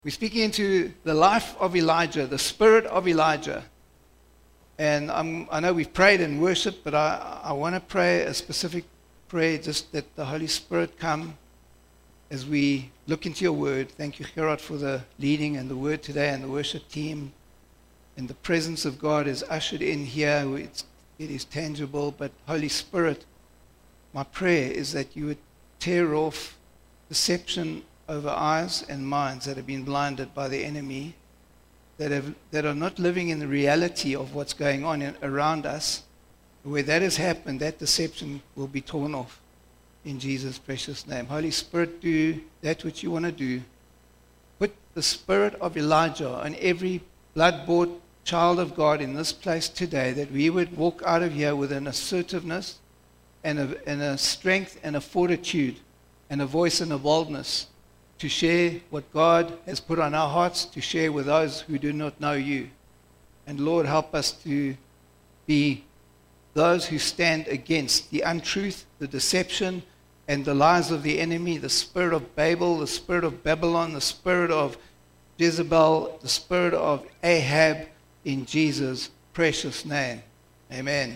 We're speaking into the life of Elijah, the spirit of Elijah. And I know we've prayed and worshiped, but I want to pray a specific prayer, just that the Holy Spirit come as we look into your word. Thank you, Gerard, for the leading and the word today and the worship team. And the presence of God is ushered in here. It is tangible, but Holy Spirit, my prayer is that you would tear off deception over eyes and minds that have been blinded by the enemy, that are not living in the reality of what's going on around us. Where that has happened, that deception will be torn off in Jesus' precious name. Holy Spirit, do that which you want to do. Put the spirit of Elijah on every blood-bought child of God in this place today, that we would walk out of here with an assertiveness and a strength and a fortitude and a voice and a boldness to share what God has put on our hearts, to share with those who do not know you. And Lord, help us to be those who stand against the untruth, the deception, and the lies of the enemy, the spirit of Babel, the spirit of Babylon, the spirit of Jezebel, the spirit of Ahab, in Jesus' precious name. Amen.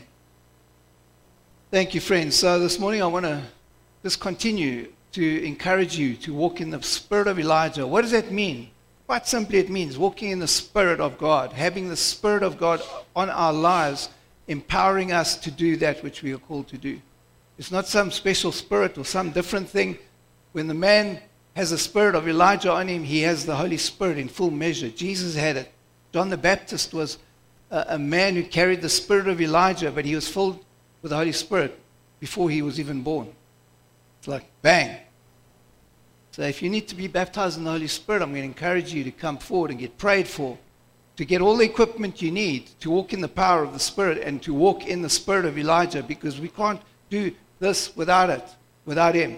Thank you, friends. So this morning I want to just continue to encourage you to walk in the spirit of Elijah. What does that mean? Quite simply, it means walking in the spirit of God, having the spirit of God on our lives, empowering us to do that which we are called to do. It's not some special spirit or some different thing. When the man has the spirit of Elijah on him, he has the Holy Spirit in full measure. Jesus had it. John the Baptist was a man who carried the spirit of Elijah, but he was filled with the Holy Spirit before he was even born. It's like, bang. So if you need to be baptized in the Holy Spirit, I'm going to encourage you to come forward and get prayed for, to get all the equipment you need to walk in the power of the Spirit and to walk in the spirit of Elijah, because we can't do this without it, without him.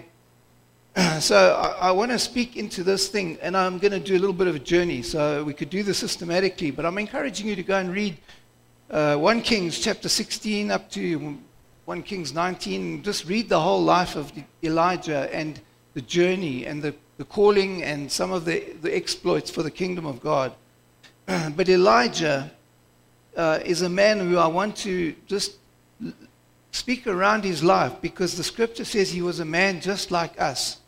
So I want to speak into this thing, and I'm going to do a little bit of a journey. So we could do this systematically, but I'm encouraging you to go and read 1 Kings chapter 16 up to 1 Kings 19. Just read the whole life of Elijah and the journey and the calling and some of the exploits for the kingdom of God. But Elijah is a man who I want to just speak around his life, because the scripture says he was a man just like us.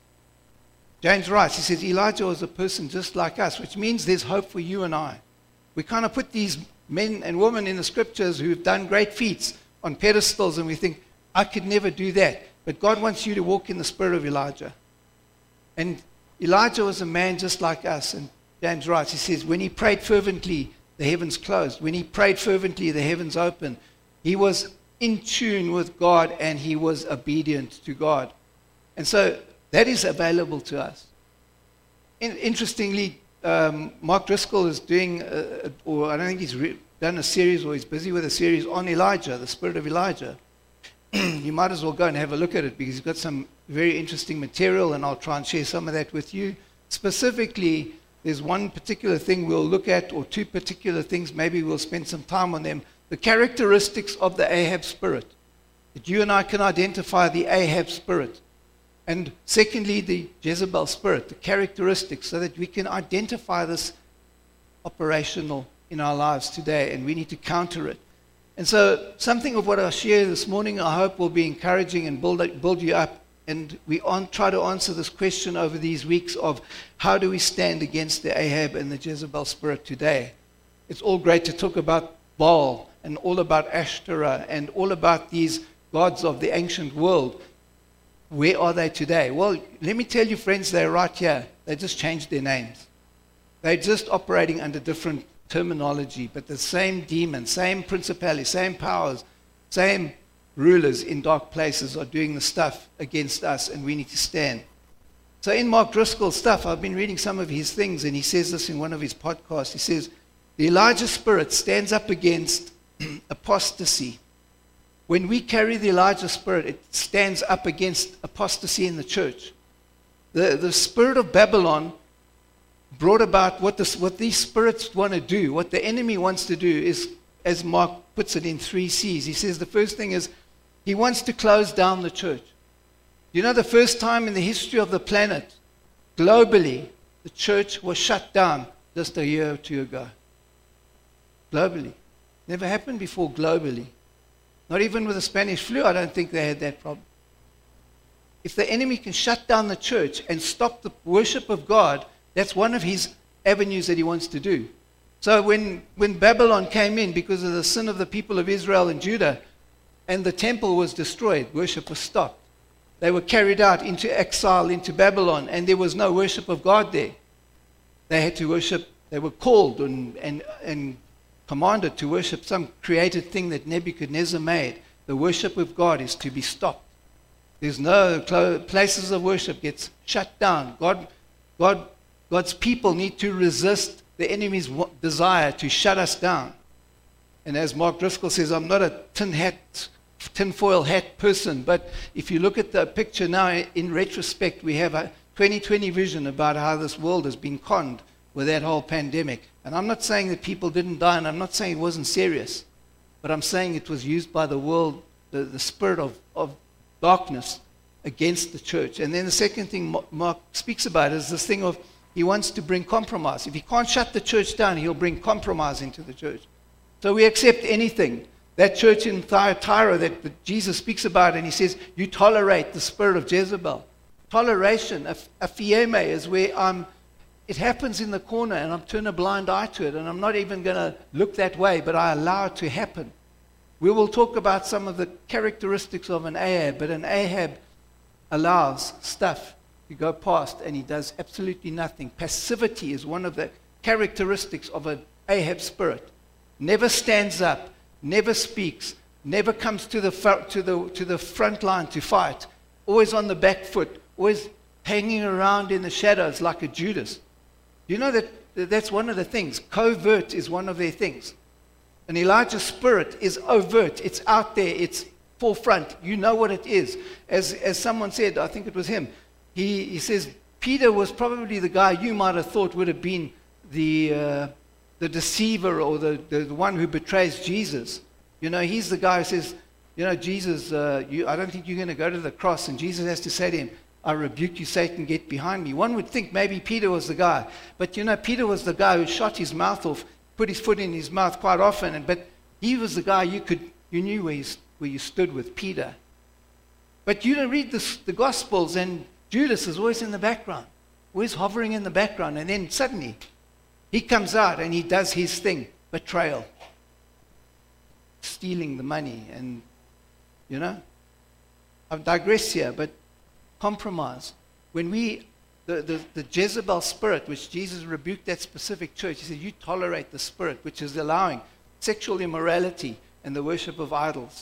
James writes, he says, Elijah was a person just like us, which means there's hope for you and I. We kind of put these men and women in the scriptures who've done great feats on pedestals, and we think, I could never do that. But God wants you to walk in the spirit of Elijah. And Elijah was a man just like us. And James writes, he says, when he prayed fervently, the heavens closed. When he prayed fervently, the heavens opened. He was in tune with God, and he was obedient to God. And so that is available to us. Interestingly, Mark Driscoll is doing, or I don't think he's done a series, or he's busy with a series on Elijah, the spirit of Elijah. You might as well go and have a look at it, because he's got some very interesting material, and I'll try and share some of that with you. Specifically, there's one particular thing we'll look at, or two particular things, maybe we'll spend some time on them. The characteristics of the Ahab spirit, that you and I can identify the Ahab spirit. And secondly, the Jezebel spirit, the characteristics, so that we can identify this operational in our lives today, and we need to counter it. And so something of what I share this morning, I hope, will be encouraging and build you up. And we try to answer this question over these weeks of how do we stand against the Ahab and the Jezebel spirit today. It's all great to talk about Baal and all about Ashtoreth and all about these gods of the ancient world. Where are they today? Well, let me tell you, friends, they're right here. They just changed their names. They're just operating under different terminology, but the same demons, same principalities, same powers, same rulers in dark places are doing the stuff against us, and we need to stand. So in Mark Driscoll's stuff, I've been reading some of his things, and he says this in one of his podcasts. He says, the Elijah spirit stands up against apostasy. When we carry the Elijah spirit, it stands up against apostasy in the church. The spirit of Babylon brought about what these spirits want to do. What the enemy wants to do is, as Mark puts it in 3 C's, he says the first thing is he wants to close down the church. You know, the first time in the history of the planet, globally, the the church was shut down just a year or two ago. Globally. Never happened before globally. Not even with the Spanish flu, I don't think they had that problem. If the enemy can shut down the church and stop the worship of God, that's one of his avenues that he wants to do. So when Babylon came in because of the sin of the people of Israel and Judah, and the temple was destroyed, worship was stopped. They were carried out into exile into Babylon, and there was no worship of God there. They had to worship, they were called and commanded to worship some created thing that Nebuchadnezzar made. The worship of God is to be stopped. There's no places of worship gets shut down. God's people need to resist the enemy's desire to shut us down. And as Mark Driscoll says, I'm not a tinfoil hat person, but if you look at the picture now, in retrospect, we have a 2020 vision about how this world has been conned with that whole pandemic. And I'm not saying that people didn't die, and I'm not saying it wasn't serious, but I'm saying it was used by the world, the spirit of darkness against the church. And then the second thing Mark speaks about is this thing of he wants to bring compromise. If he can't shut the church down, he'll bring compromise into the church. So we accept anything. That church in Thyatira that Jesus speaks about, and he says, you tolerate the spirit of Jezebel. Toleration, aphieme, is where it happens in the corner and I'm turning a blind eye to it, and I'm not even going to look that way, but I allow it to happen. We will talk about some of the characteristics of an Ahab, but an Ahab allows stuff to go past and he does absolutely nothing. Passivity is one of the characteristics of an Ahab spirit. Never stands up, never speaks, never comes to the front line to fight, always on the back foot, always hanging around in the shadows like a Judas. You know that's one of the things. Covert is one of their things. And Elijah's spirit is overt. It's out there. It's forefront. You know what it is. As someone said, I think it was him, he says, Peter was probably the guy you might have thought would have been the deceiver or the one who betrays Jesus. You know, he's the guy who says, you know, Jesus, I don't think you're going to go to the cross. And Jesus has to say to him, I rebuke you, Satan, get behind me. One would think maybe Peter was the guy. But, you know, Peter was the guy who shot his mouth off, put his foot in his mouth quite often. But he was the guy you knew where you stood with Peter. But you don't read the Gospels, and Judas is always in the background, always hovering in the background. And then suddenly he comes out and he does his thing, betrayal, stealing the money. And, you know, I digress here, but compromise. When the Jezebel spirit, which Jesus rebuked that specific church, he said, you tolerate the spirit, which is allowing sexual immorality and the worship of idols.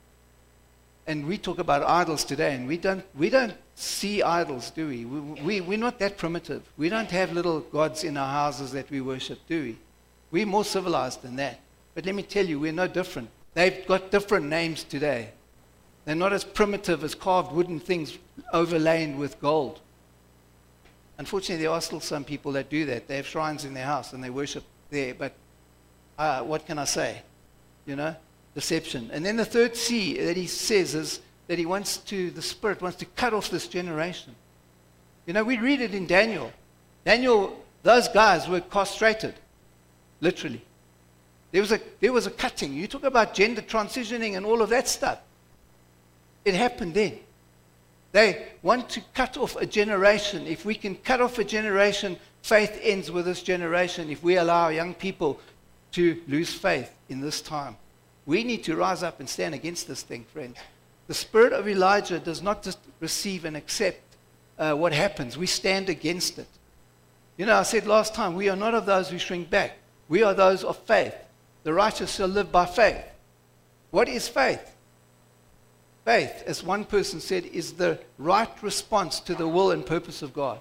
And we talk about idols today, and we don't see idols, do we? We're not that primitive. We don't have little gods in our houses that we worship, do we? We're more civilized than that. But let me tell you, we're no different. They've got different names today. They're not as primitive as carved wooden things overlaid with gold. Unfortunately, there are still some people that do that. They have shrines in their house and they worship there. But what can I say? You know, deception. And then the third C that he says is that the Spirit wants to cut off this generation. You know, we read it in Daniel. Daniel, those guys were castrated, literally. There was a cutting. You talk about gender transitioning and all of that stuff. It happened then. They want to cut off a generation. If we can cut off a generation, faith ends with this generation. If we allow young people to lose faith in this time, we need to rise up and stand against this thing, friends. The spirit of Elijah does not just receive and accept what happens. We stand against it. You know, I said last time, we are not of those who shrink back. We are those of faith. The righteous shall live by faith. What is faith? Faith, as one person said, is the right response to the will and purpose of God.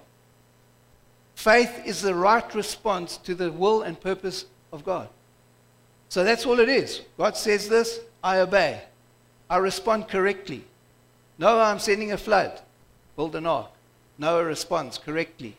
Faith is the right response to the will and purpose of God. So that's all it is. God says this, I obey. I respond correctly. Noah, I'm sending a flood. Build an ark. Noah responds correctly.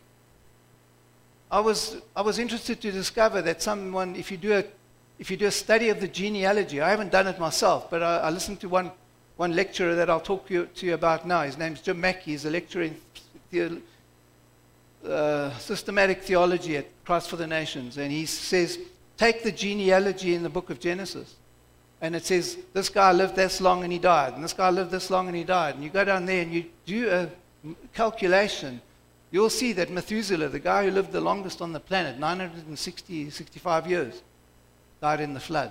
I was interested to discover that someone, if you do a study of the genealogy, I haven't done it myself, but I listened to one lecturer that I'll talk to you about now. His name's Jim Mackey. He's a lecturer in systematic theology at Christ for the Nations, and he says, take the genealogy in the book of Genesis. And it says, this guy lived this long and he died, and this guy lived this long and he died. And you go down there and you do a calculation, you'll see that Methuselah, the guy who lived the longest on the planet, 65 years, died in the flood.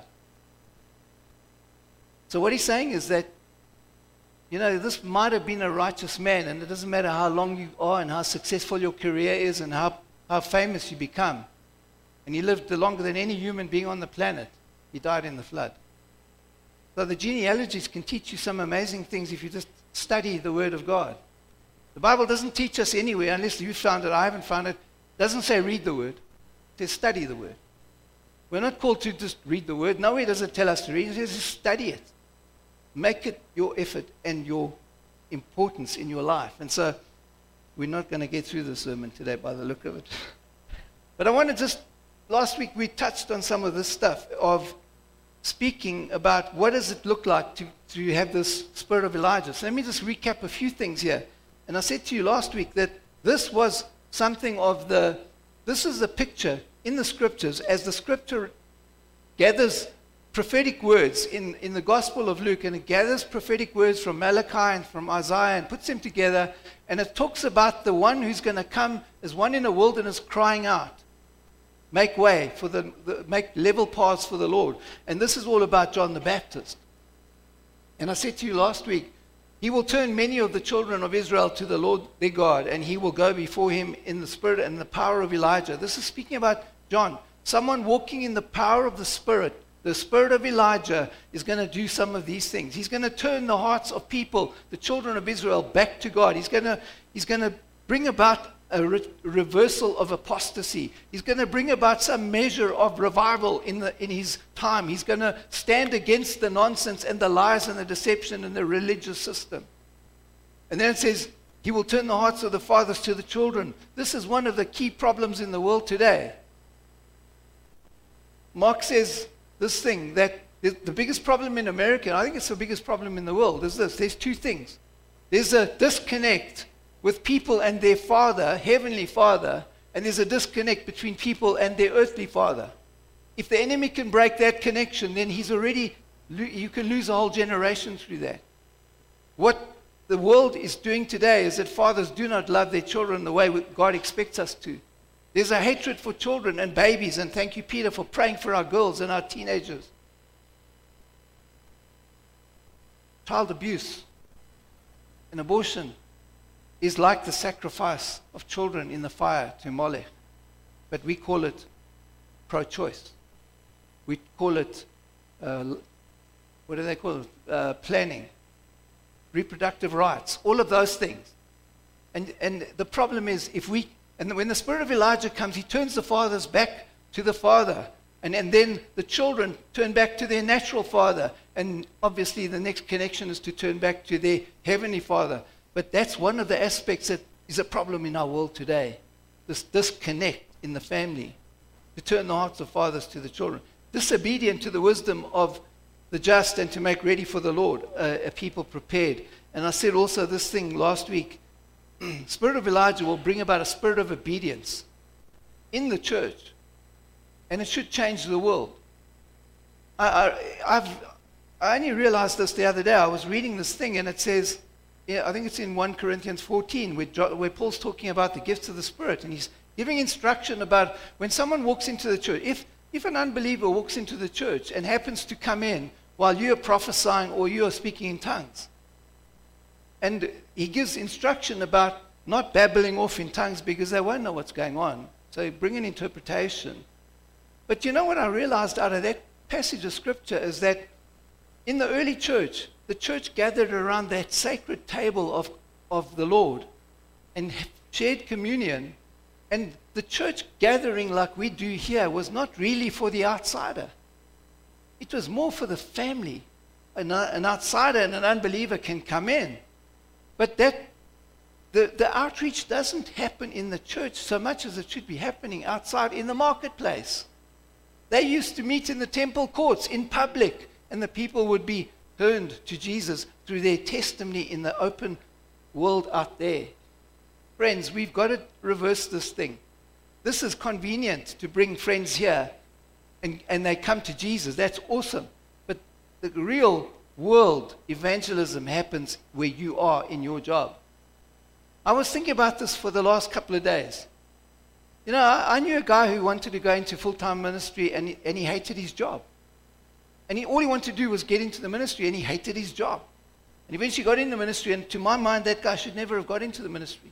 So what he's saying is that, you know, this might have been a righteous man, and it doesn't matter how long you are and how successful your career is and how famous you become. And he lived longer than any human being on the planet. He died in the flood. So the genealogies can teach you some amazing things if you just study the Word of God. The Bible doesn't teach us anywhere, unless you found it, I haven't found it. It doesn't say read the Word. It says study the Word. We're not called to just read the Word. Nowhere does it tell us to read. It says just study it. Make it your effort and your importance in your life. And so we're not going to get through the sermon today by the look of it. But I want to just, last week we touched on some of this stuff of speaking about what does it look like to have this spirit of Elijah. So let me just recap a few things here. And I said to you last week that this was something of this is a picture in the scriptures as the scripture gathers prophetic words in the Gospel of Luke, and it gathers prophetic words from Malachi and from Isaiah and puts them together, and it talks about the one who's going to come as one in a wilderness crying out, make way for make level paths for the Lord. And this is all about John the Baptist. And I said to you last week, he will turn many of the children of Israel to the Lord their God, and he will go before him in the spirit and the power of Elijah. This is speaking about John, someone walking in the power of the Spirit. The spirit of Elijah is going to do some of these things. He's going to turn the hearts of people, the children of Israel, back to God. He's going to bring about a reversal of apostasy. He's going to bring about some measure of revival in his time. He's going to stand against the nonsense and the lies and the deception in the religious system. And then it says, he will turn the hearts of the fathers to the children. This is one of the key problems in the world today. Mark says this thing, that the biggest problem in America, and I think it's the biggest problem in the world, is this. There's two things. There's a disconnect with people and their Father, Heavenly Father, and there's a disconnect between people and their earthly father. If the enemy can break that connection, then you can lose a whole generation through that. What the world is doing today is that fathers do not love their children the way God expects us to. There's a hatred for children and babies, and thank you, Peter, for praying for our girls and our teenagers. Child abuse and abortion is like the sacrifice of children in the fire to Molech. But we call it pro-choice. We call it, what do they call it? Planning, reproductive rights, all of those things. And the problem is, and when the spirit of Elijah comes, he turns the fathers back to the Father. And then the children turn back to their natural father. And obviously the next connection is to turn back to their heavenly Father. But that's one of the aspects that is a problem in our world today. This disconnect in the family. To turn the hearts of fathers to the children. Disobedient to the wisdom of the just and to make ready for the Lord a people prepared. And I said also this thing last week. Spirit of Elijah will bring about a spirit of obedience in the church, and it should change the world. I only realized this the other day. I was reading this thing, and it says, I think it's in 1 Corinthians 14, where Paul's talking about the gifts of the Spirit, and he's giving instruction about when someone walks into the church. If an unbeliever walks into the church and happens to come in while you are prophesying or you are speaking in tongues, and he gives instruction about not babbling off in tongues because they won't know what's going on. So bring an interpretation. But you know what I realized out of that passage of Scripture is that in the early church, the church gathered around that sacred table of the Lord and shared communion. And the church gathering like we do here was not really for the outsider. It was more for the family. An outsider and an unbeliever can come in. But the outreach doesn't happen in the church so much as it should be happening outside in the marketplace. They used to meet in the temple courts in public, and the people would be turned to Jesus through their testimony in the open world out there. Friends, we've got to reverse this thing. This is convenient to bring friends here and they come to Jesus. That's awesome. But the real world evangelism happens where you are in your job. I was thinking about this for the last couple of days. You know, I knew a guy who wanted to go into full-time ministry and he hated his job. And all he wanted to do was get into the ministry, and he hated his job. And eventually got into the ministry, and to my mind, that guy should never have got into the ministry.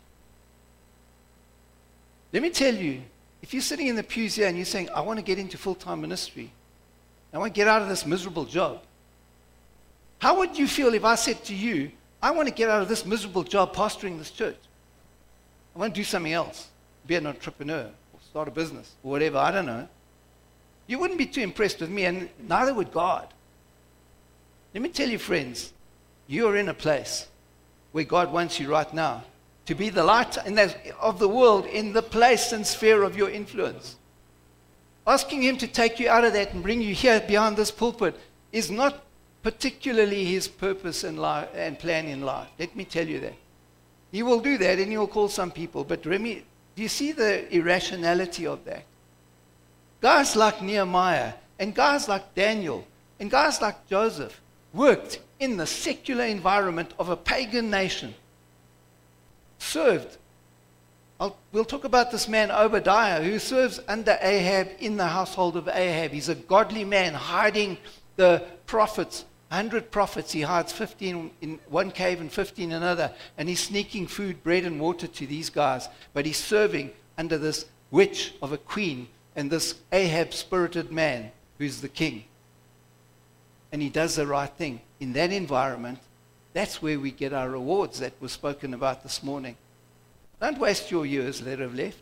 Let me tell you, if you're sitting in the pews here and you're saying, I want to get into full-time ministry, I want to get out of this miserable job, how would you feel if I said to you, I want to get out of this miserable job pastoring this church? I want to do something else, be an entrepreneur, or start a business, or whatever, I don't know. You wouldn't be too impressed with me, and neither would God. Let me tell you, friends, you are in a place where God wants you right now to be the light of the world in the place and sphere of your influence. Asking Him to take you out of that and bring you here behind this pulpit is not particularly His purpose and plan in life. Let me tell you that. He will do that, and He will call some people. But do you see the irrationality of that? Guys like Nehemiah and guys like Daniel and guys like Joseph worked in the secular environment of a pagan nation. Served. We'll talk about this man Obadiah, who serves under Ahab in the household of Ahab. He's a godly man hiding the prophets, 100 prophets. He hides 15 in one cave and 15 in another. And he's sneaking food, bread and water to these guys. But he's serving under this witch of a queen and this Ahab-spirited man who's the king. And he does the right thing. In that environment, that's where we get our rewards that were spoken about this morning. Don't waste your years that have left.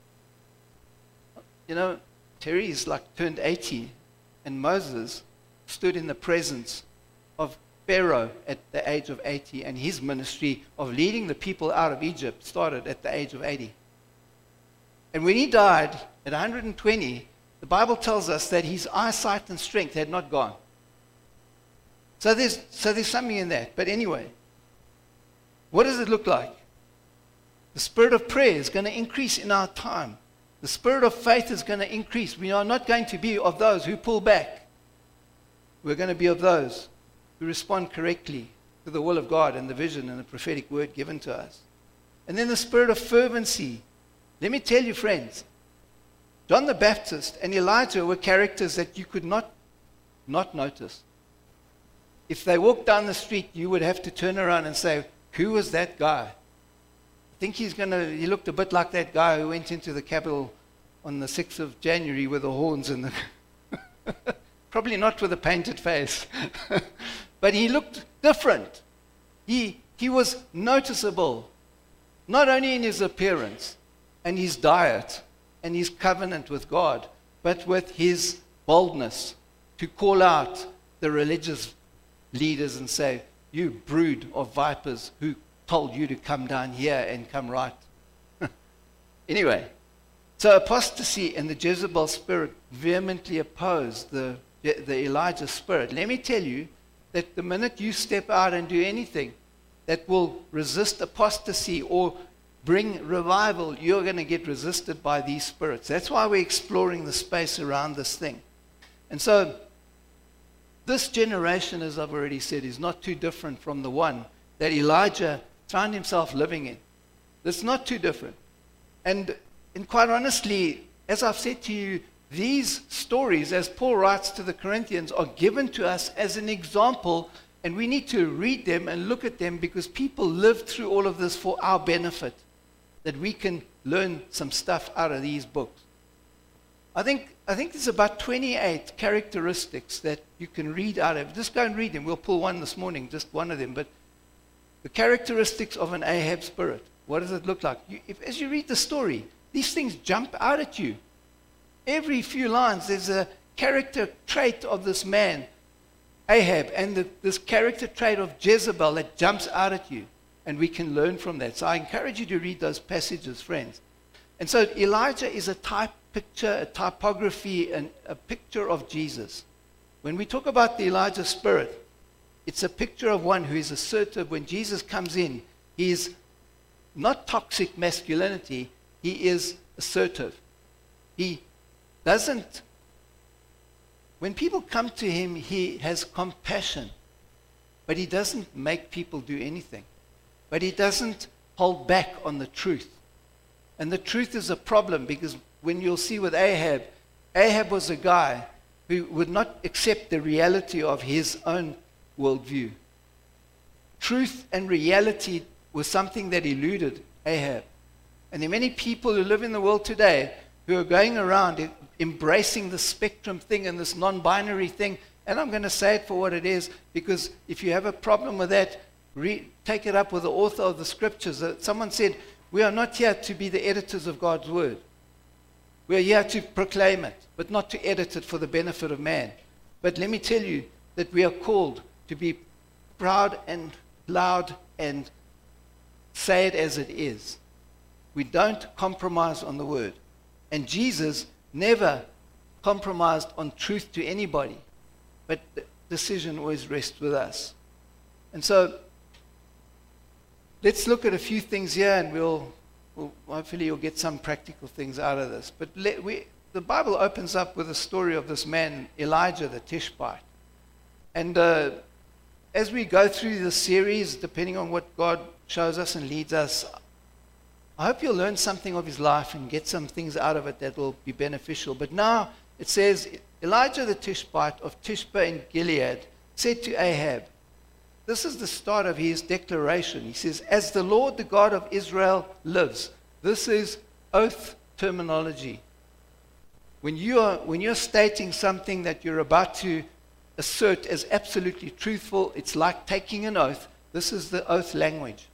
You know, Terry's turned 80, and Moses stood in the presence of Pharaoh at the age of 80, and his ministry of leading the people out of Egypt started at the age of 80. And when he died at 120, the Bible tells us that his eyesight and strength had not gone. So there's something in that. But anyway, what does it look like? The spirit of prayer is going to increase in our time. The spirit of faith is going to increase. We are not going to be of those who pull back. We're going to be of those who respond correctly to the will of God and the vision and the prophetic word given to us. And then the spirit of fervency. Let me tell you, friends, John the Baptist and Elijah were characters that you could not notice. If they walked down the street, you would have to turn around and say, who was that guy? I think he looked a bit like that guy who went into the Capitol on the 6th of January with the horns and the... Probably not with a painted face. But he looked different. He was noticeable, not only in his appearance and his diet and his covenant with God, but with his boldness to call out the religious leaders and say, you brood of vipers, who told you to come down here and come right? Anyway, so apostasy and the Jezebel spirit vehemently opposed the Elijah spirit. Let me tell you that the minute you step out and do anything that will resist apostasy or bring revival, you're going to get resisted by these spirits. That's why we're exploring the space around this thing. And so this generation, as I've already said, is not too different from the one that Elijah found himself living in. It's not too different. And quite honestly, as I've said to you, these stories, as Paul writes to the Corinthians, are given to us as an example, and we need to read them and look at them because people lived through all of this for our benefit, that we can learn some stuff out of these books. I think there's about 28 characteristics that you can read out of. Just go and read them. We'll pull one this morning, just one of them. But the characteristics of an Ahab spirit, what does it look like? As you read the story, these things jump out at you. Every few lines, there's a character trait of this man, Ahab, and this character trait of Jezebel that jumps out at you. And we can learn from that. So I encourage you to read those passages, friends. And so Elijah is a picture, a typography, and a picture of Jesus. When we talk about the Elijah spirit, it's a picture of one who is assertive. When Jesus comes in, he's not toxic masculinity. He is assertive. He doesn't, when people come to him, he has compassion, but he doesn't make people do anything. But he doesn't hold back on the truth. And the truth is a problem, because when you'll see with Ahab, Ahab was a guy who would not accept the reality of his own worldview. Truth and reality was something that eluded Ahab. And there are many people who live in the world today who are going around embracing the spectrum thing and this non-binary thing. And I'm going to say it for what it is, because if you have a problem with that, take it up with the author of the scriptures. Someone said, we are not here to be the editors of God's word. We are here to proclaim it, but not to edit it for the benefit of man. But let me tell you that we are called to be proud and loud and say it as it is. We don't compromise on the word. And Jesus never compromised on truth to anybody, but the decision always rests with us. And so let's look at a few things here, and we'll hopefully you'll get some practical things out of this. But the Bible opens up with a story of this man, Elijah the Tishbite. And as we go through the series, depending on what God shows us and leads us, I hope you'll learn something of his life and get some things out of it that will be beneficial. But now it says, Elijah the Tishbite of Tishbe in Gilead said to Ahab, this is the start of his declaration. He says, as the Lord, the God of Israel, lives. This is oath terminology. When you're stating something that you're about to assert as absolutely truthful, it's like taking an oath. This is the oath language.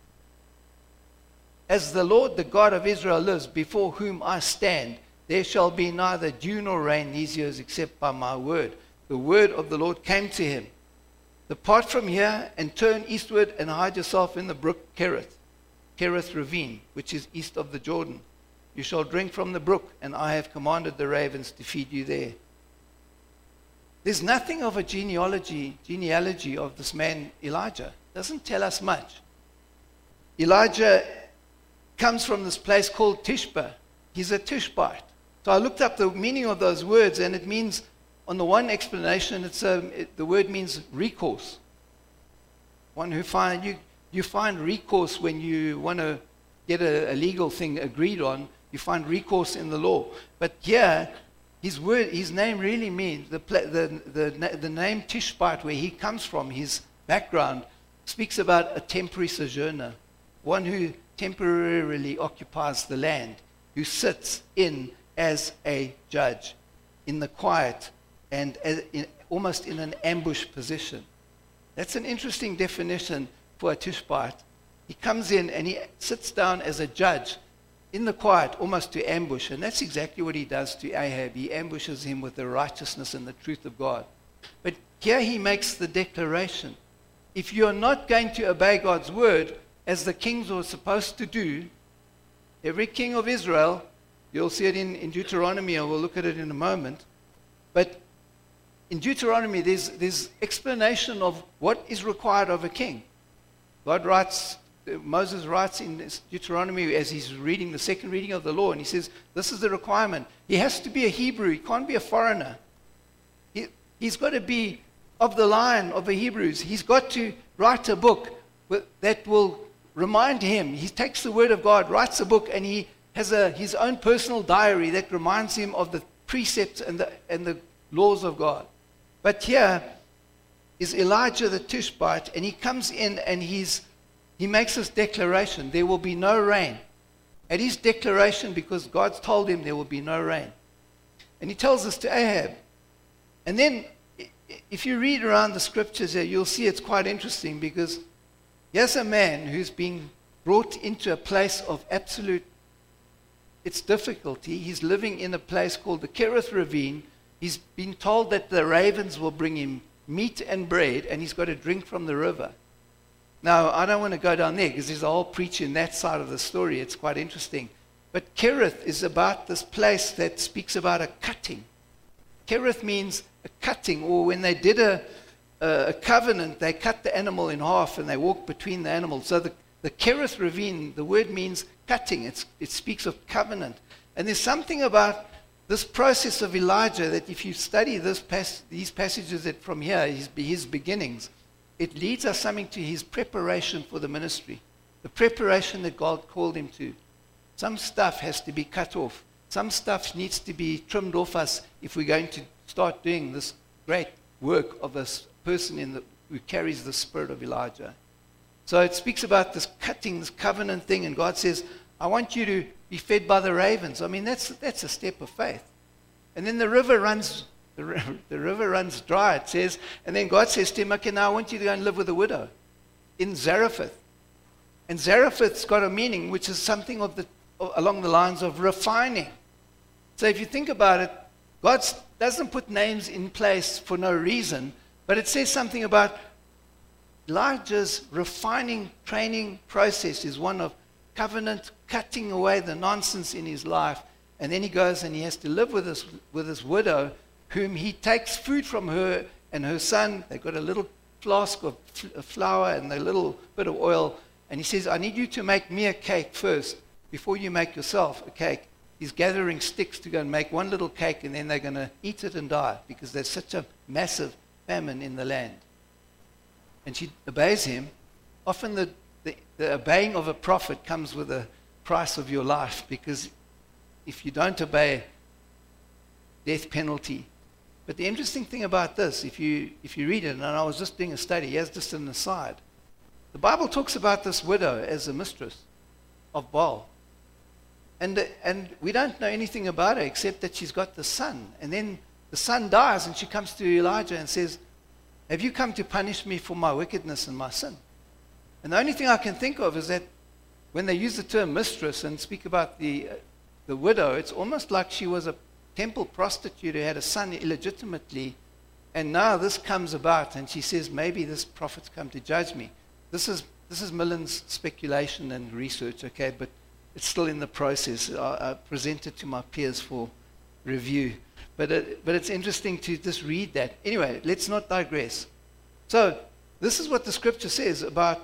As the Lord, the God of Israel, lives, before whom I stand, there shall be neither dew nor rain these years except by my word. The word of the Lord came to him. Depart from here and turn eastward and hide yourself in the brook Kerith ravine, which is east of the Jordan. You shall drink from the brook, and I have commanded the ravens to feed you there. There's nothing of a genealogy of this man Elijah. It doesn't tell us much. Elijah comes from this place called Tishbe. He's a Tishbite. So I looked up the meaning of those words, and it means, on the one explanation, the word means recourse. One who you find recourse when you want to get a legal thing agreed on. You find recourse in the law. But here, his name really means, the name Tishbite, where he comes from, his background, speaks about a temporary sojourner, one who temporarily occupies the land, who sits in as a judge in the quiet and almost in an ambush position. That's an interesting definition for a Tishbite. He comes in and he sits down as a judge in the quiet, almost to ambush. And that's exactly what he does to Ahab. He ambushes him with the righteousness and the truth of God. But here he makes the declaration. If you're not going to obey God's word, as the kings were supposed to do, every king of Israel, you'll see it in Deuteronomy, and we'll look at it in a moment. But in Deuteronomy, there's explanation of what is required of a king. Moses writes in Deuteronomy as he's reading the second reading of the law, and he says, this is the requirement. He has to be a Hebrew. He can't be a foreigner. He's got to be of the line of the Hebrews. He's got to write a book that will remind him. He takes the word of God, writes a book, and he has his own personal diary that reminds him of the precepts and the laws of God. But here is Elijah the Tishbite, and he comes in and he makes this declaration, there will be no rain. At his declaration, because God's told him there will be no rain. And he tells this to Ahab. And then, if you read around the scriptures here, you'll see it's quite interesting, because here's a man who's been brought into a place of absolute, it's difficulty. He's living in a place called the Kerith ravine. He's been told that the ravens will bring him meat and bread, and he's got to drink from the river. Now, I don't want to go down there, because there's a whole preach in that side of the story. It's quite interesting. But Kerith is about this place that speaks about a cutting. Kerith means a cutting, or when they did a covenant, they cut the animal in half and they walked between the animals. So The Kerith ravine, the word means cutting. It speaks of covenant. And there's something about this process of Elijah that if you study these passages from here, his beginnings, it leads us something to his preparation for the ministry, the preparation that God called him to. Some stuff has to be cut off. Some stuff needs to be trimmed off us if we're going to start doing this great work of a person who carries the spirit of Elijah. So it speaks about this cutting, this covenant thing, and God says, I want you to be fed by the ravens. I mean, that's a step of faith. And then the river runs dry, it says, and then God says to him, okay, now I want you to go and live with a widow in Zarephath. And Zarephath's got a meaning which is something along the lines of refining. So if you think about it, God doesn't put names in place for no reason, but it says something about Elijah's refining, training process is one of covenant, cutting away the nonsense in his life. And then he goes and he has to live with this widow, whom he takes food from her and her son. They've got a little flask of flour and a little bit of oil. And he says, I need you to make me a cake first before you make yourself a cake. He's gathering sticks to go and make one little cake, and then they're going to eat it and die because there's such a massive famine in the land. And she obeys him. Often the obeying of a prophet comes with a price of your life, because if you don't obey, death penalty. But the interesting thing about this, if you read it, and I was just doing a study, here's just an aside. The Bible talks about this widow as a mistress of Baal. And we don't know anything about her except that she's got the son. And then the son dies, and she comes to Elijah and says, have you come to punish me for my wickedness and my sin? And the only thing I can think of is that when they use the term mistress and speak about the widow, it's almost like she was a temple prostitute who had a son illegitimately, and now this comes about, and she says, maybe this prophet's come to judge me. This is Millen's speculation and research, okay, but it's still in the process. I present it to my peers for review. But it's interesting to just read that. Anyway, let's not digress. So this is what the scripture says about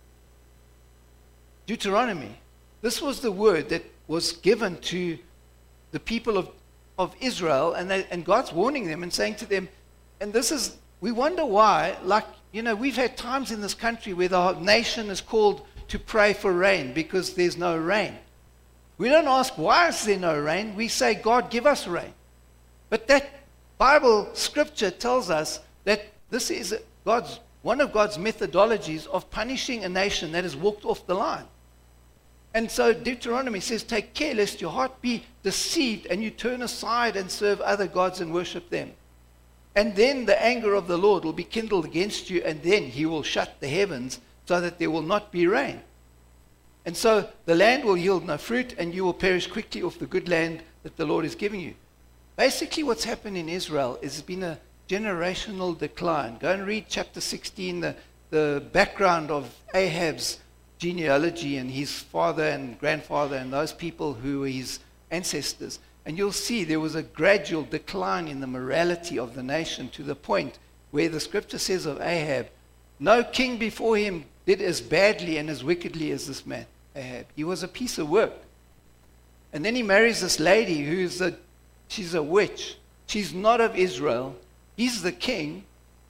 Deuteronomy. This was the word that was given to the people of Israel, and God's warning them and saying to them, and we wonder why, we've had times in this country where the nation is called to pray for rain because there's no rain. We don't ask, why is there no rain? We say, God, give us rain. But that Bible scripture tells us that this is one of God's methodologies of punishing a nation that has walked off the line. And so Deuteronomy says, take care lest your heart be deceived and you turn aside and serve other gods and worship them. And then the anger of the Lord will be kindled against you, and then he will shut the heavens so that there will not be rain. And so the land will yield no fruit, and you will perish quickly off the good land that the Lord is giving you. Basically what's happened in Israel is there's been a generational decline. Go and read chapter 16, the background of Ahab's genealogy and his father and grandfather and those people who were his ancestors. And you'll see there was a gradual decline in the morality of the nation, to the point where the scripture says of Ahab, no king before him did as badly and as wickedly as this man, Ahab. He was a piece of work. And then he marries this lady she's a witch. She's not of Israel. He's the king,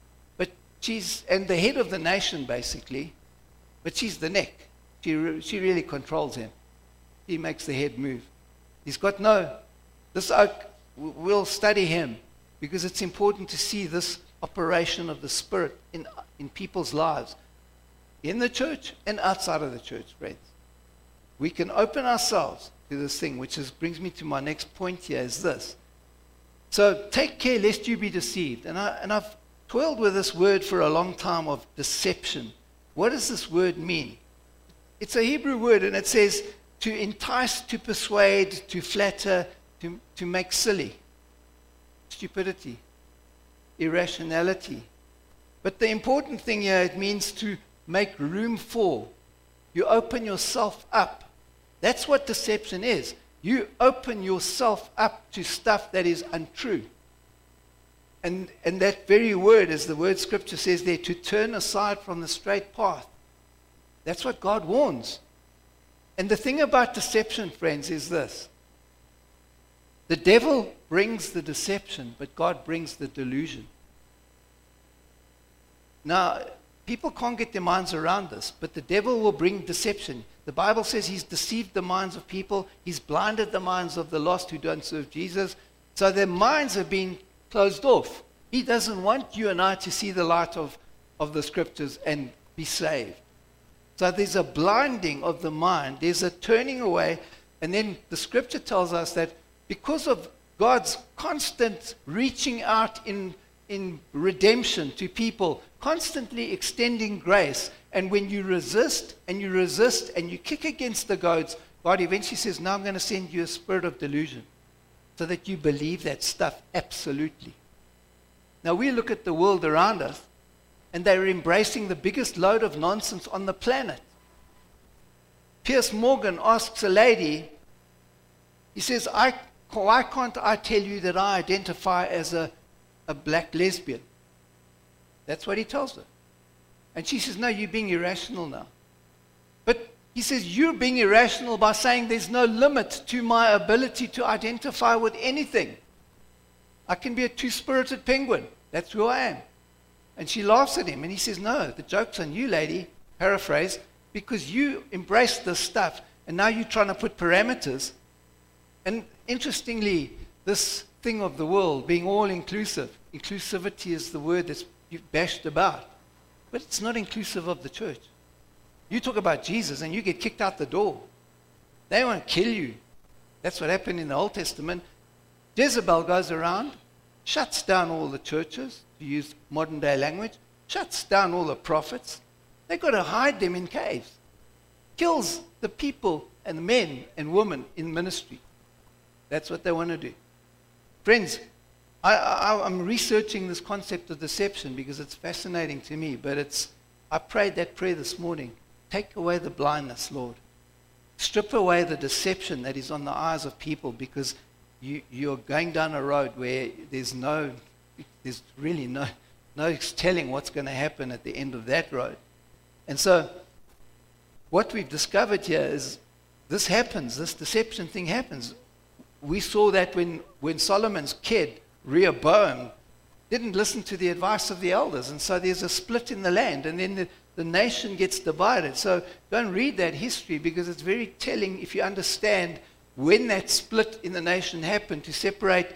and the head of the nation basically, but she's the neck. She really controls him. He makes the head move. He's got this oak, we'll study him because it's important to see this operation of the Spirit in people's lives, in the church and outside of the church, friends. We can open ourselves to this thing, which brings me to my next point here, is this. So take care lest you be deceived. And I've toiled with this word for a long time, of deception. What does this word mean? It's a Hebrew word, and it says to entice, to persuade, to flatter, to make silly, stupidity, irrationality. But the important thing here, it means to make room for. You open yourself up. That's what deception is. You open yourself up to stuff that is untrue. And that very word, as the word scripture says there, to turn aside from the straight path. That's what God warns. And the thing about deception, friends, is this. The devil brings the deception, but God brings the delusion. Now, people can't get their minds around this, but the devil will bring deception. The Bible says he's deceived the minds of people. He's blinded the minds of the lost who don't serve Jesus. So their minds have been closed off. He doesn't want you and I to see the light of the Scriptures and be saved. So there's a blinding of the mind. There's a turning away. And then the Scripture tells us that because of God's constant reaching out in redemption to people, constantly extending grace, and when you resist and you resist and you kick against the goads, God eventually says, now I'm going to send you a spirit of delusion so that you believe that stuff absolutely. Now we look at the world around us, and they're embracing the biggest load of nonsense on the planet. Piers Morgan asks a lady, he says, why can't I tell you that I identify as a black lesbian? That's what he tells her. And she says, no, you're being irrational now. But he says, you're being irrational by saying there's no limit to my ability to identify with anything. I can be a two-spirited penguin. That's who I am. And she laughs at him, and he says, no, the joke's on you, lady, paraphrase, because you embraced this stuff, and now you're trying to put parameters. And interestingly, this thing of the world being all-inclusive, inclusivity is the word that's bashed about, but it's not inclusive of the church. You talk about Jesus, and you get kicked out the door. They want to kill you. That's what happened in the Old Testament. Jezebel goes around, shuts down all the churches, to use modern day language, shuts down all the prophets. They've got to hide them in caves. Kills the people and the men and women in ministry. That's what they want to do. Friends, I'm researching this concept of deception because it's fascinating to me, but I prayed that prayer this morning. Take away the blindness, Lord. Strip away the deception that is on the eyes of people, because you're going down a road where there's really no telling what's going to happen at the end of that road. And so what we've discovered here is this happens, this deception thing happens. We saw that when Solomon's kid, Rehoboam, didn't listen to the advice of the elders, and so there's a split in the land, and then the nation gets divided. So go and read that history, because it's very telling if you understand when that split in the nation happened to separate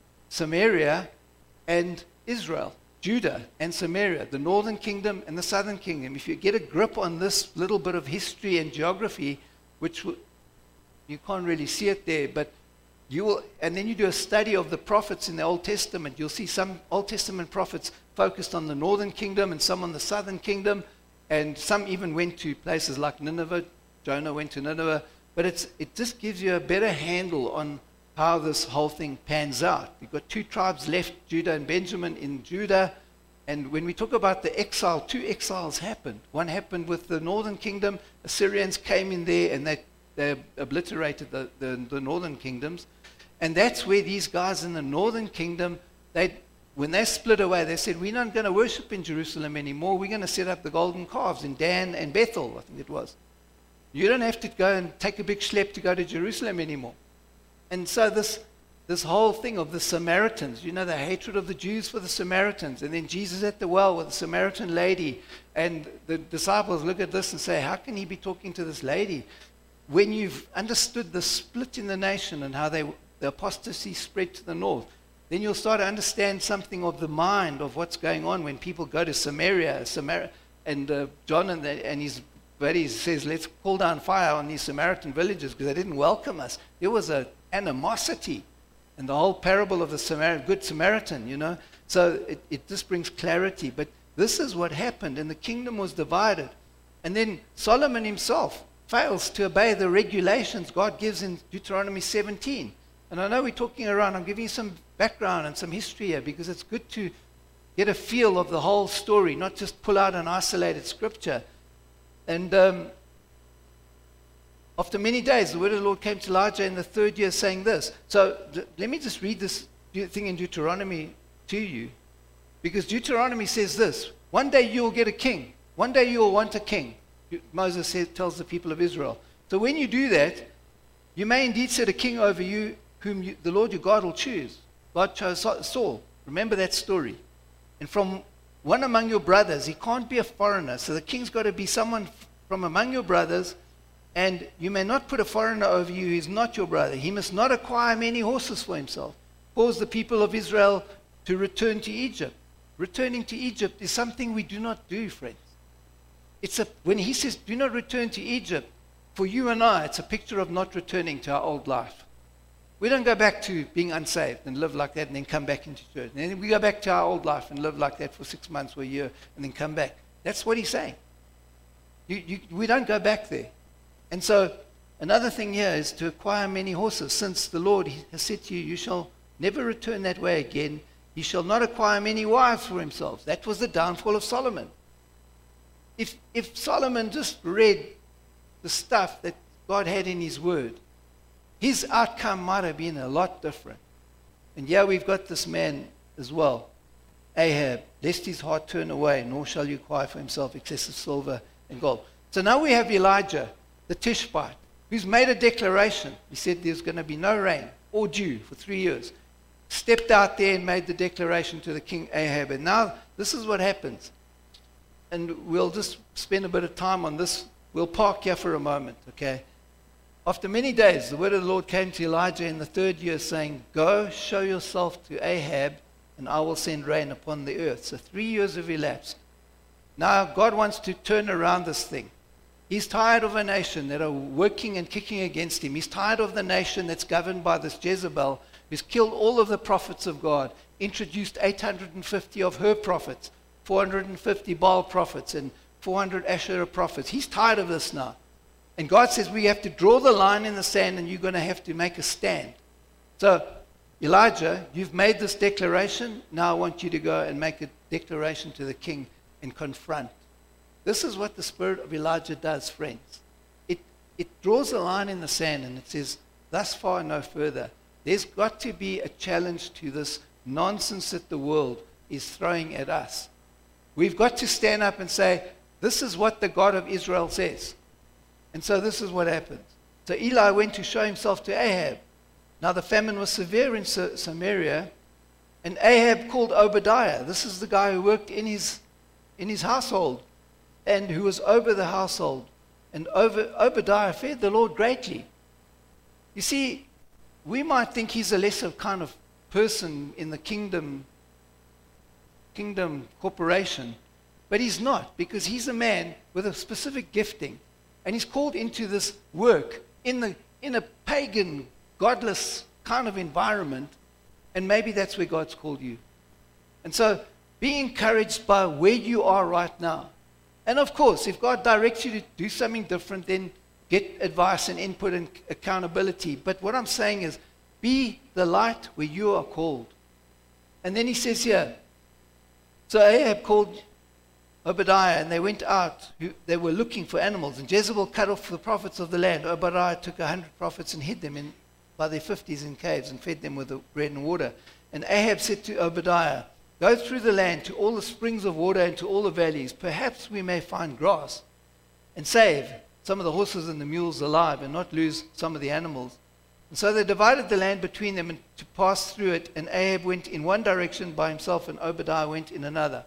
Samaria and Israel, Judah and Samaria, the northern kingdom and the southern kingdom. If you get a grip on this little bit of history and geography, which you can't really see it there, but you will, and then you do a study of the prophets in the Old Testament, you'll see some Old Testament prophets focused on the northern kingdom and some on the southern kingdom, and some even went to places like Nineveh. Jonah went to Nineveh. But it just gives you a better handle on how this whole thing pans out. You've got two tribes left, Judah and Benjamin in Judah. And when we talk about the exile, two exiles happened. One happened with the northern kingdom. Assyrians came in there and they obliterated the northern kingdoms. And that's where these guys in the northern kingdom, when they split away, they said, we're not going to worship in Jerusalem anymore. We're going to set up the golden calves in Dan and Bethel, I think it was. You don't have to go and take a big schlep to go to Jerusalem anymore. And so this whole thing of the Samaritans, you know, the hatred of the Jews for the Samaritans, and then Jesus at the well with a Samaritan lady, and the disciples look at this and say, how can he be talking to this lady? When you've understood the split in the nation and how the apostasy spread to the north, then you'll start to understand something of the mind of what's going on when people go to Samaria, and John and his buddy says, let's call down fire on these Samaritan villages because they didn't welcome us. There was an animosity in the whole parable of the Good Samaritan, you know. So it just brings clarity. But this is what happened, and the kingdom was divided. And then Solomon himself fails to obey the regulations God gives in Deuteronomy 17. And I know we're talking around, I'm giving you some background and some history here because it's good to get a feel of the whole story, not just pull out an isolated scripture. And after many days, the word of the Lord came to Elijah in the 3rd year saying this. So let me just read this thing in Deuteronomy to you. Because Deuteronomy says this, one day you will get a king. One day you will want a king. Moses tells the people of Israel. So when you do that, you may indeed set a king over you, whom the Lord your God will choose. God chose Saul. Remember that story. And from one among your brothers, he can't be a foreigner. So the king's got to be someone from among your brothers. And you may not put a foreigner over you who is not your brother. He must not acquire many horses for himself. Cause the people of Israel to return to Egypt. Returning to Egypt is something we do not do, friends. When he says, do not return to Egypt, for you and I, it's a picture of not returning to our old life. We don't go back to being unsaved and live like that and then come back into church. And then we go back to our old life and live like that for 6 months or a year and then come back. That's what he's saying. We don't go back there. And so another thing here is to acquire many horses, since the Lord has said to you, you shall never return that way again. He shall not acquire many wives for himself. That was the downfall of Solomon. If Solomon just read the stuff that God had in his word, his outcome might have been a lot different. And yeah, we've got this man as well, Ahab, lest his heart turn away, nor shall you acquire for himself excessive silver and gold. So now we have Elijah, the Tishbite, who's made a declaration. He said there's going to be no rain or dew for 3 years. Stepped out there and made the declaration to the king Ahab. And now this is what happens. And we'll just spend a bit of time on this. We'll park here for a moment, okay? After many days, the word of the Lord came to Elijah in the 3rd year, saying, go, show yourself to Ahab, and I will send rain upon the earth. So 3 years have elapsed. Now God wants to turn around this thing. He's tired of a nation that are working and kicking against him. He's tired of the nation that's governed by this Jezebel, who's killed all of the prophets of God, introduced 850 of her prophets, 450 Baal prophets, and 400 Asherah prophets. He's tired of this now. And God says we have to draw the line in the sand, and you're going to have to make a stand. So, Elijah, you've made this declaration. Now I want you to go and make a declaration to the king and confront. This is what the spirit of Elijah does, friends. It draws a line in the sand, and it says, thus far, no further. There's got to be a challenge to this nonsense that the world is throwing at us. We've got to stand up and say, this is what the God of Israel says. And so this is what happens. So Eli went to show himself to Ahab. Now the famine was severe in Samaria, and Ahab called Obadiah. This is the guy who worked in his household and who was over the household. And Obadiah feared the Lord greatly. You see, we might think he's a lesser kind of person in the kingdom corporation, but he's not, because he's a man with a specific gifting. And he's called into this work in a pagan, godless kind of environment. And maybe that's where God's called you. And so be encouraged by where you are right now. And of course, if God directs you to do something different, then get advice and input and accountability. But what I'm saying is, be the light where you are called. And then he says here, so Ahab called Obadiah, and they went out. They were looking for animals. And Jezebel cut off the prophets of the land. Obadiah took 100 prophets and hid them by their 50s in caves and fed them with the bread and water. And Ahab said to Obadiah, go through the land to all the springs of water and to all the valleys. Perhaps we may find grass and save some of the horses and the mules alive and not lose some of the animals. And so they divided the land between them and to pass through it. And Ahab went in one direction by himself, and Obadiah went in another.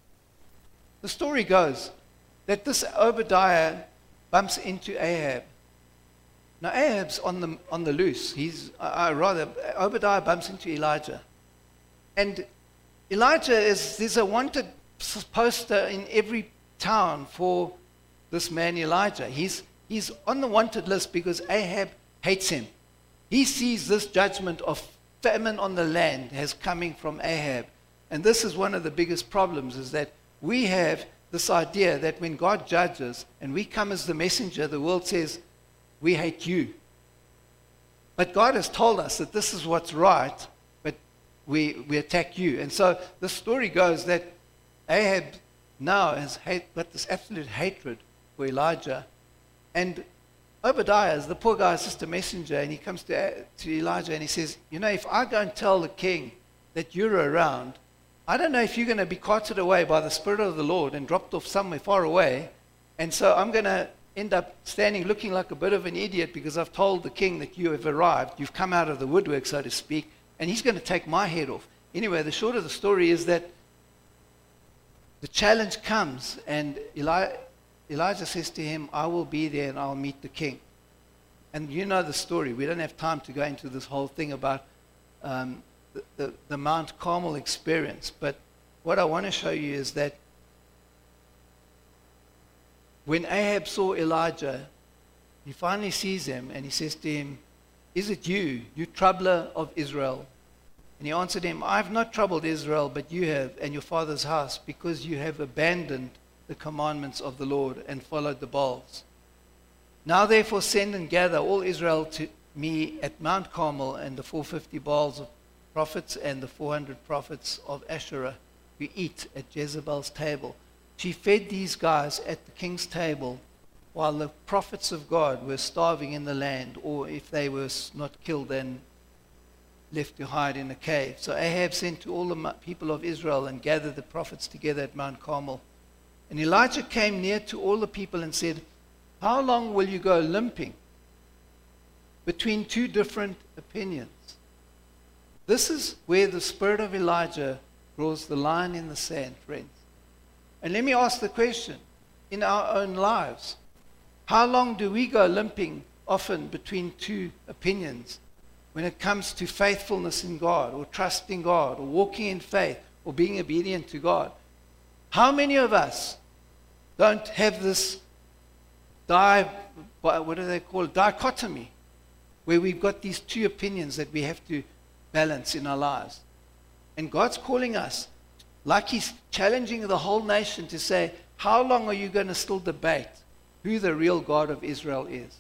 The story goes that this Obadiah bumps into Ahab. Now Ahab's on the loose. Obadiah bumps into Elijah. And Elijah there's a wanted poster in every town for this man Elijah. He's on the wanted list because Ahab hates him. He sees this judgment of famine on the land as coming from Ahab. And this is one of the biggest problems, is that we have this idea that when God judges and we come as the messenger, the world says, we hate you. But God has told us that this is what's right, but we attack you. And so the story goes that Ahab now has got this absolute hatred for Elijah. And Obadiah, the poor guy, is just a messenger, and he comes to Elijah and he says, if I go and tell the king that you're around, I don't know if you're going to be carted away by the Spirit of the Lord and dropped off somewhere far away, And so I'm going to end up standing looking like a bit of an idiot because I've told the king that you have arrived. You've come out of the woodwork, so to speak, and he's going to take my head off. Anyway, the short of the story is that the challenge comes, and Elijah says to him, I will be there and I'll meet the king. And you know the story. We don't have time to go into this whole thing about the Mount Carmel experience. But what I want to show you is that when Ahab saw Elijah, he finally sees him and he says to him, is it you, you troubler of Israel? And he answered him, I have not troubled Israel, but you have, and your father's house, because you have abandoned the commandments of the Lord and followed the Baals. Now therefore send and gather all Israel to me at Mount Carmel, and the 450 Baals of prophets and the 400 prophets of Asherah who eat at Jezebel's table. She fed these guys at the king's table while the prophets of God were starving in the land, or if they were not killed, then left to hide in a cave. So Ahab sent to all the people of Israel and gathered the prophets together at Mount Carmel. And Elijah came near to all the people and said, how long will you go limping between two different opinions? This is where the spirit of Elijah draws the line in the sand, friends. And let me ask the question, in our own lives, how long do we go limping often between two opinions when it comes to faithfulness in God, or trusting God, or walking in faith, or being obedient to God? How many of us don't have this dichotomy, where we've got these two opinions that we have to balance in our lives? And God's calling us, like he's challenging the whole nation, to say, how long are you going to still debate who the real God of Israel is?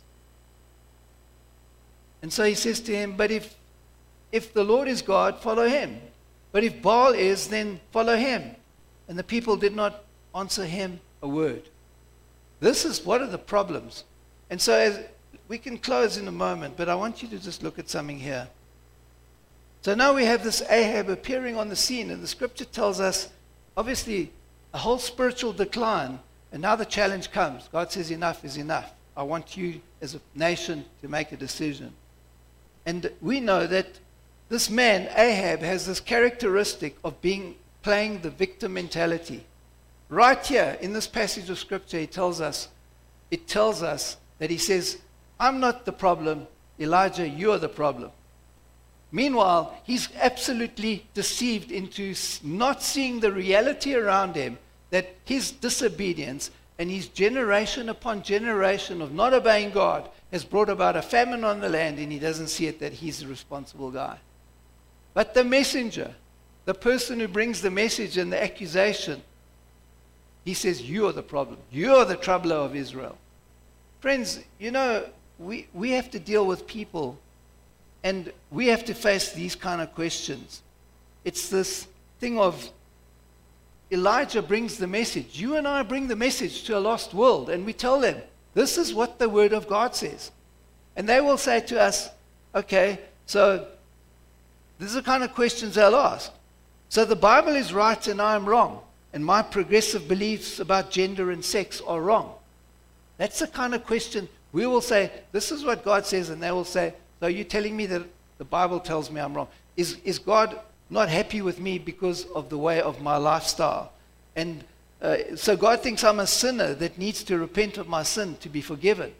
And so he says to him, but if the Lord is God, follow him. But if Baal is, then follow him. And the people did not answer him a word. This is one of the problems. And so as we can close in a moment, but I want you to just look at something here. So now we have this Ahab appearing on the scene, and the scripture tells us, obviously, a whole spiritual decline, and now the challenge comes. God says, enough is enough. I want you as a nation to make a decision. And we know that this man, Ahab, has this characteristic of playing the victim mentality. Right here in this passage of scripture, it tells us that he says, I'm not the problem, Elijah, you're the problem. Meanwhile, he's absolutely deceived into not seeing the reality around him, that his disobedience and his generation upon generation of not obeying God has brought about a famine on the land, and he doesn't see it that he's the responsible guy. But the messenger, the person who brings the message and the accusation, he says, you're the problem. You're the troubler of Israel. Friends, you know, we have to deal with people, and we have to face these kind of questions. It's this thing of Elijah brings the message. You and I bring the message to a lost world, and we tell them, this is what the Word of God says. And they will say to us, okay, so these are the kind of questions they'll ask. So the Bible is right and I'm wrong, and my progressive beliefs about gender and sex are wrong. That's the kind of question we will say, this is what God says, and they will say, so you're telling me that the Bible tells me I'm wrong. Is God not happy with me because of the way of my lifestyle? And so God thinks I'm a sinner that needs to repent of my sin to be forgiven.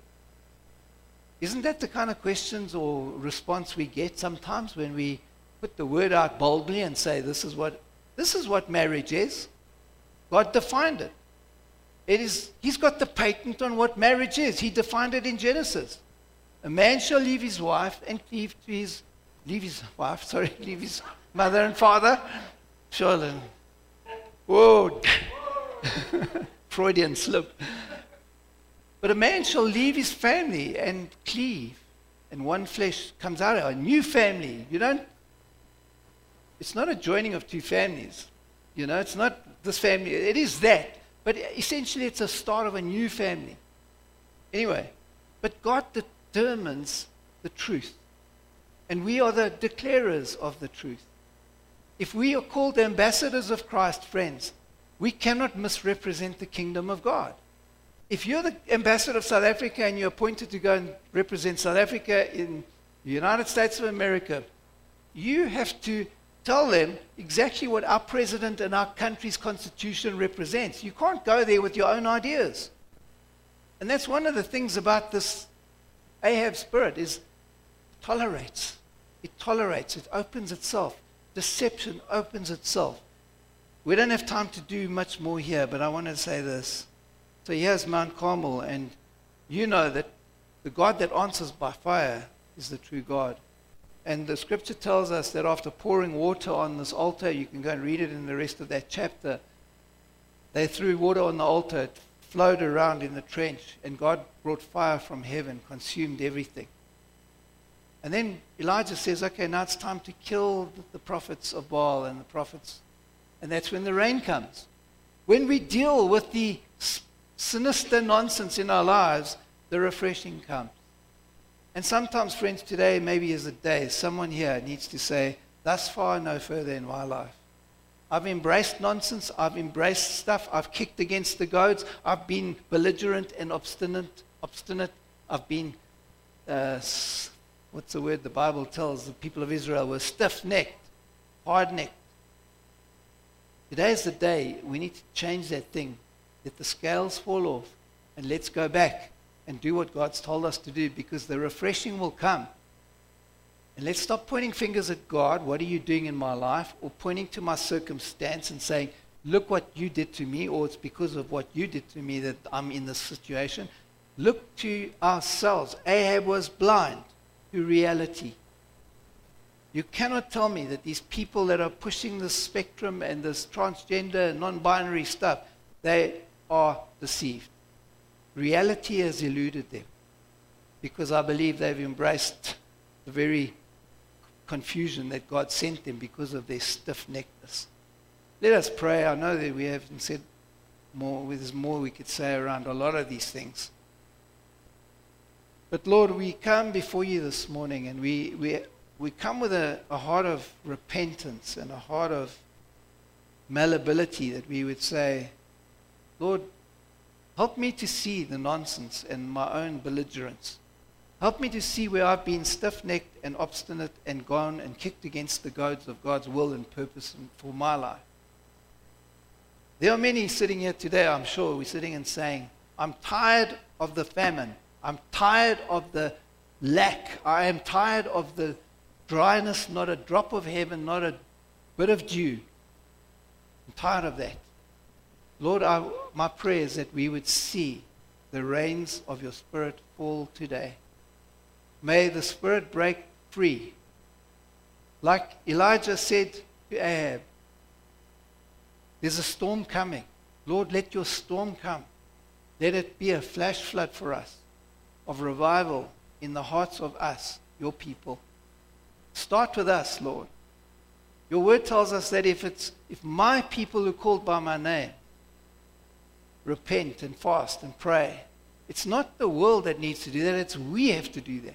Isn't that the kind of questions or response we get sometimes when we put the word out boldly and say, this is what marriage is? God defined it. He's got the patent on what marriage is. He defined it in Genesis. A man shall leave his wife and leave his mother and father. Sure. Whoa. Freudian slip. But a man shall leave his family and cleave, and one flesh comes out, a new family. It's not a joining of two families. It's not this family. It is that. But essentially it's a start of a new family. Anyway, but God determines the truth. And we are the declarers of the truth. If we are called ambassadors of Christ, friends, we cannot misrepresent the kingdom of God. if you're the ambassador of South Africa and you're appointed to go and represent South Africa in the United States of America, you have to tell them exactly what our president and our country's constitution represents. You can't go there with your own ideas. And that's one of the things about this Ahab spirit is it tolerates. It tolerates. It opens itself. Deception opens itself. We don't have time to do much more here, but I want to say this. So here's Mount Carmel, and you know that the God that answers by fire is the true God. And the scripture tells us that after pouring water on this altar, you can go and read it in the rest of that chapter, they threw water on the altar, it flowed around in the trench, and God brought fire from heaven, consumed everything. And then Elijah says, okay, now it's time to kill the prophets of Baal and the prophets. And that's when the rain comes. When we deal with the sinister nonsense in our lives, the refreshing comes. And sometimes, friends, today maybe is a day someone here needs to say, thus far, no further in my life. I've embraced nonsense. I've embraced stuff. I've kicked against the goads. I've been belligerent and obstinate. I've been, what's the word the Bible tells the people of Israel were stiff-necked, hard-necked. Today is the day we need to change that thing. Let the scales fall off and let's go back and do what God's told us to do, because the refreshing will come. And let's stop pointing fingers at God, what are you doing in my life, or pointing to my circumstance and saying, look what you did to me, or it's because of what you did to me that I'm in this situation. Look to ourselves. Ahab was blind to reality. You cannot tell me that these people that are pushing this spectrum and this transgender and non-binary stuff, they are deceived. Reality has eluded them, because I believe they've embraced the very confusion that God sent them because of their stiff-neckedness. Let us pray. I know that we haven't said more. There's more we could say around a lot of these things. But Lord, we come before you this morning, and we come with a heart of repentance and a heart of malleability, that we would say, Lord, help me to see the nonsense and my own belligerence. Help me to see where I've been stiff-necked and obstinate and gone and kicked against the goads of God's will and purpose for my life. There are many sitting here today, I'm sure, we're sitting and saying, I'm tired of the famine. I'm tired of the lack. I am tired of the dryness, not a drop of heaven, not a bit of dew. I'm tired of that. Lord, my prayer is that we would see the rains of your Spirit fall today. May the Spirit break free. Like Elijah said to Ahab, there's a storm coming. Lord, let your storm come. Let it be a flash flood for us of revival in the hearts of us, your people. Start with us, Lord. Your word tells us that if my people who are called by my name repent and fast and pray, it's not the world that needs to do that, it's we have to do that.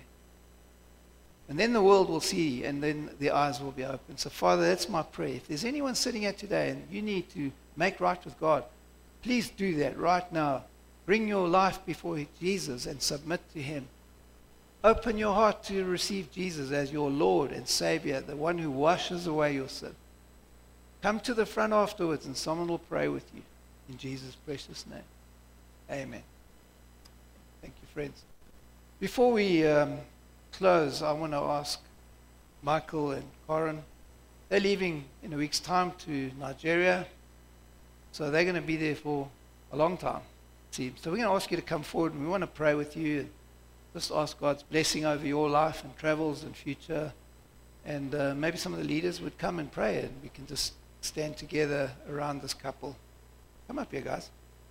And then the world will see, and then their eyes will be open. So, Father, that's my prayer. If there's anyone sitting here today and you need to make right with God, please do that right now. Bring your life before Jesus and submit to him. Open your heart to receive Jesus as your Lord and Savior, the one who washes away your sin. Come to the front afterwards and someone will pray with you. In Jesus' precious name. Amen. Thank you, friends. Before we close, I want to ask Michael and Corin. They're leaving in a week's time to Nigeria. So they're going to be there for a long time, it seems. So we're going to ask you to come forward, and we want to pray with you. And just ask God's blessing over your life and travels and future. And maybe some of the leaders would come and pray, and we can just stand together around this couple. Come up here, guys.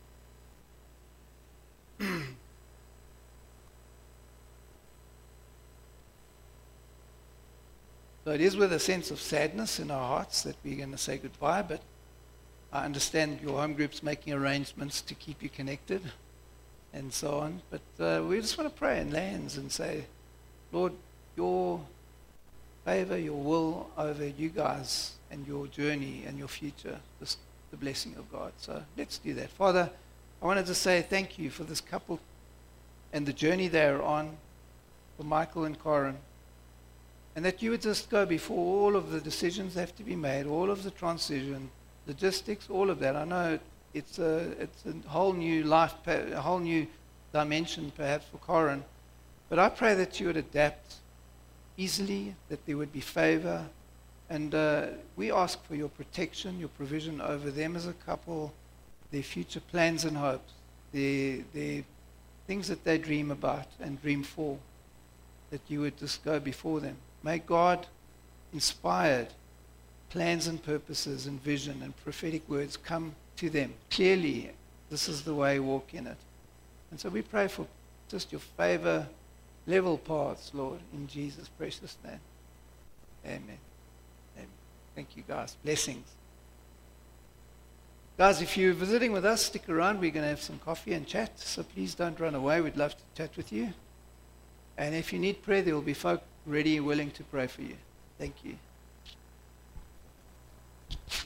So it is with a sense of sadness in our hearts that we're going to say goodbye, but I understand your home group's making arrangements to keep you connected and so on. But we just want to pray and lay hands and say, Lord, your favor, your will over you guys and your journey and your future, just the blessing of God. So let's do that. Father, I wanted to say thank you for this couple and the journey they're on, for Michael and Corin. And that you would just go before all of the decisions have to be made, all of the transition, logistics, all of that. I know it's a whole new life, a whole new dimension perhaps for Corin. But I pray that you would adapt easily, that there would be favor. And we ask for your protection, your provision over them as a couple, their future plans and hopes, their things that they dream about and dream for, that you would just go before them. May God inspired plans and purposes and vision and prophetic words come to them. Clearly, this is the way, walk in it. And so we pray for just your favor, level paths, Lord, in Jesus' precious name. Amen. Amen. Thank you, guys. Blessings. Guys, if you're visiting with us, stick around. We're going to have some coffee and chat. So please don't run away. We'd love to chat with you. And if you need prayer, there will be folk ready and willing to pray for you. Thank you.